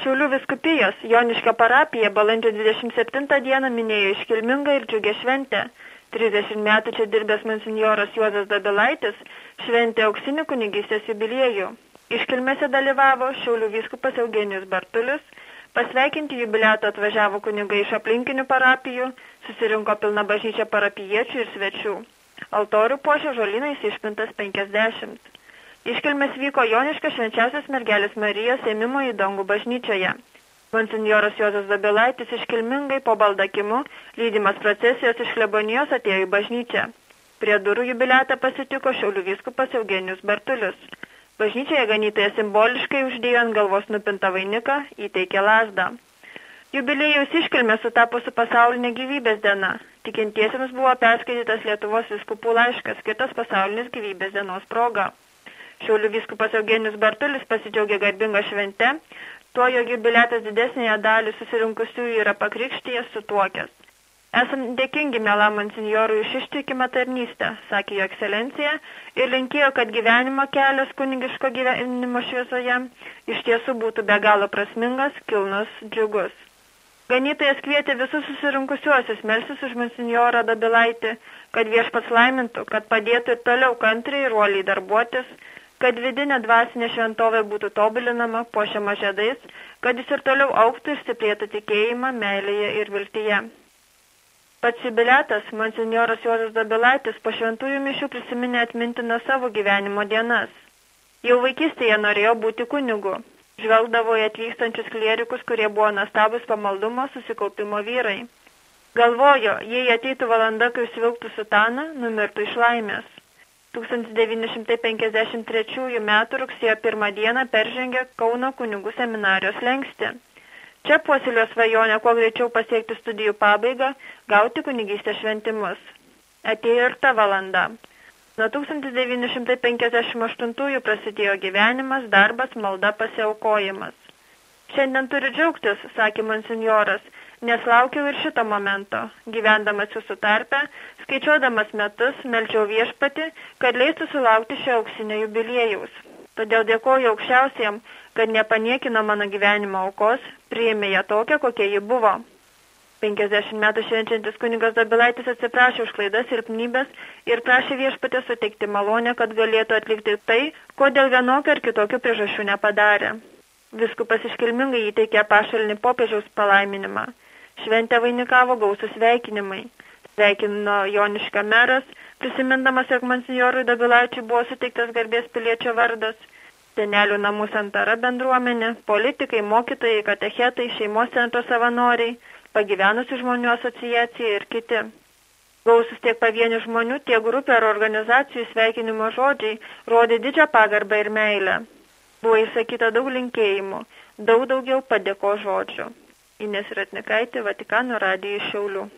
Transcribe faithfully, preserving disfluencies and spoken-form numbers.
Šiaulių vyskupijos Joniškio parapija balandžio dvidešimt septintą dieną minėjo iškilmingą ir džiugę šventę. trisdešimt metų čia dirbęs monsinjoras Juozas Dabilaitis šventė auksinį kunigystės jubiliejų. Iškilmėse dalyvavo Šiaulių vyskupas Eugenijus Bartulis, pasveikinti jubiliatą atvažiavo kunigai iš aplinkinių parapijų, susirinko pilna bažnyčia parapijiečių ir svečių. Altorių puošė žolynais išpintas penkiasdešimt. Iškilmės vyko Joniškio švenčiausios mergelės Marijos ėmimo į dangų bažnyčioje. Monsinjoras Juozas Dabilaitis iškilmingai po baldakimu, lydimas procesijos iš klebonijos atėjo į bažnyčią. Prie durų jubiliatą pasitiko Šiaulių vyskupas Eugenijus Bartulis. Bažnyčioje ganytojas simboliškai uždėjo ant galvos nupintą vainiką, įteikė lazdą. Jubiliejaus iškilmė sutapo su pasaulinė gyvybės diena. Tikintiesiems buvo perskaitytas Lietuvos vyskupų laiškas, skirtas pasaulinės gyvybės dienos proga. Šiaulių vyskupas Eugenijus Bartulis pasidžiaugė garbingą šventę, tuo jo jubiliatas didesnėje dalį susirinkusiųjų yra pakrikštijęs sutuokęs. Esam dėkingi mielam monsinjorui už ištikimą tarnystę, sakė jo ekscelencija, ir linkėjo, kad gyvenimo kelias kunigiško gyvenimo šviesoje iš tiesų būtų be galo prasmingas, kilnus, džiugus. Ganytojas kvietė visus susirinkusiuosius melsis už monsinjorą Dabilaitį, kad viešpats laimintų, kad padėtų ir toliau kantriai ir uoliai darbuotis, kad vidinė dvasinė šventovė būtų tobulinama, puošiama žiedais, kad jis ir toliau augtų ir stiprėtų tikėjimą, meilėje ir viltyje. Pats jubiliatas, monsinjoras Juozas Dabilaitis, po šventųjų mišių prisiminė atmintiną savo gyvenimo dienas. Jau vaikystėje norėjo būti kunigu. Žvelgdavo į atvykstančius klierikus, kurie buvo nuostabus pamaldumo susikaupimo vyrai. Galvojo, jei ateitų valanda, kai užsivilktų sutaną, numirtų iš laimės. tūkstantis devyni šimtai penkiasdešimt trečiųjų metų rugsėjo pirmą dieną peržengė Kauno kunigų seminarijos slenkstį. Čia puoselėjo svajonę kuo greičiau pasiekti studijų pabaigą, gauti kunigystės šventimus. Atėjo ir ta valanda. Nuo tūkstantis devyni šimtai penkiasdešimt aštuntųjų prasidėjo gyvenimas, darbas, malda, pasiaukojimas. Šiandien turiu džiaugtis, sakė monsinjoras, nes laukiau ir šito momento. Gyvendamas jūsų tarpe, skaičiuodamas metus, meldžiau viešpatį, kad leistų sulaukti šio auksinio jubiliejaus. Todėl dėkoju aukščiausiem, kad nepaniekino mano gyvenimo aukos, priėmė ją tokią, kokia ji buvo. penkiasdešimt metų švenčiantis kunigas Dabilaitis atsiprašė už klaidas ir silpnybes ir prašė viešpatę suteikti malonę, kad galėtų atlikti tai, ko dėl vienokio ar kitokio priežasčių nepadarė. Viskupas iškilmingai įteikė apaštalinį popiežiaus palaiminimą. Šventę vainikavo gausus sveikinimai. Sveikino Joniškio meras, prisimindamas, jog monsinjorui Dabilaičiui buvo suteiktas garbės piliečio vardas, senelių namų santara bendruomenė, politikai, mokytojai, katechetai, šeimos centro savanoriai, pagyvenusių žmonių asociacija ir kiti. Gausus tiek pavienių žmonių, tiek grupė ar organizacijų sveikinimo žodžiai rodė didžią pagarbą ir meilę. Buvo išsakyta daug linkėjimų, daug daugiau padėko žodžių. Inės Ratnikaitė, Vatikano radijui iš Šiaulių.